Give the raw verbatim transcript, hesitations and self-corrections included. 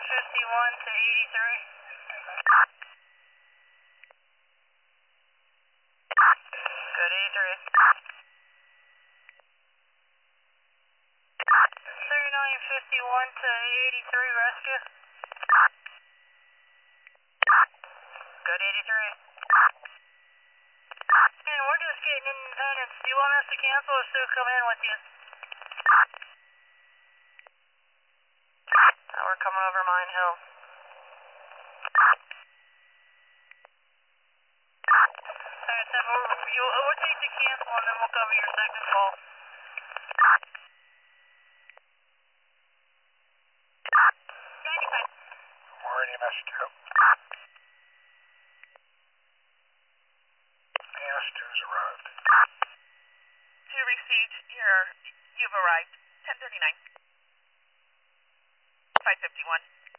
fifty-one to eighty-three. Good, eighty-three. thirty-nine fifty-one to eighty-three, rescue. Good, eighty-three. And we're just getting Independence. Do you want us to cancel or still come in with you? Now we're coming over Mine Hill. Alright, then we'll, you, we'll take the cancel and then we'll cover your second call. ninety-five. We're in E M S two. E M S two's arrived. Two received. Here, you've arrived. ten thirty-nine. five fifty-one.